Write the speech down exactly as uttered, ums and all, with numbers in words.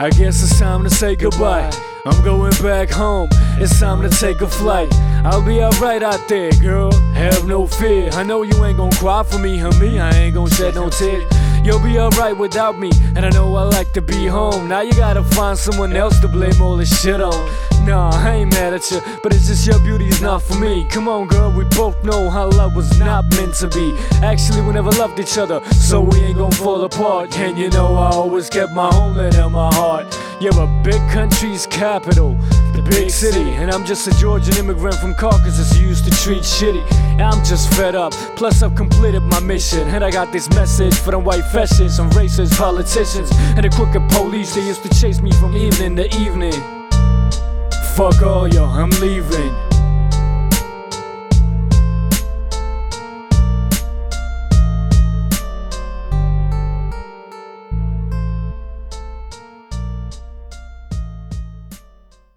I guess it's time to say goodbye. I'm going back home, it's time to take a flight. I'll be alright out there, girl, have no fear. I know you ain't gon' cry for me, homie, I ain't gon' shed no tears. You'll be alright without me, and I know I like to be home. Now you gotta find someone else to blame all this shit on. Nah, I ain't mad at you, but it's just your beauty is not for me. Come on girl, we both know how love was not meant to be. Actually we never loved each other, so we ain't gon' fall apart. And you know I always kept my homeland in my heart. You're a big country's capital, the big city, and I'm just a Georgian immigrant from Caucasus who used to treat shitty. I'm just fed up, plus I've completed my mission. And I got this message for them white fascists and racist politicians and the crooked police. They used to chase me from evening to evening. Fuck all y'all, I'm leaving.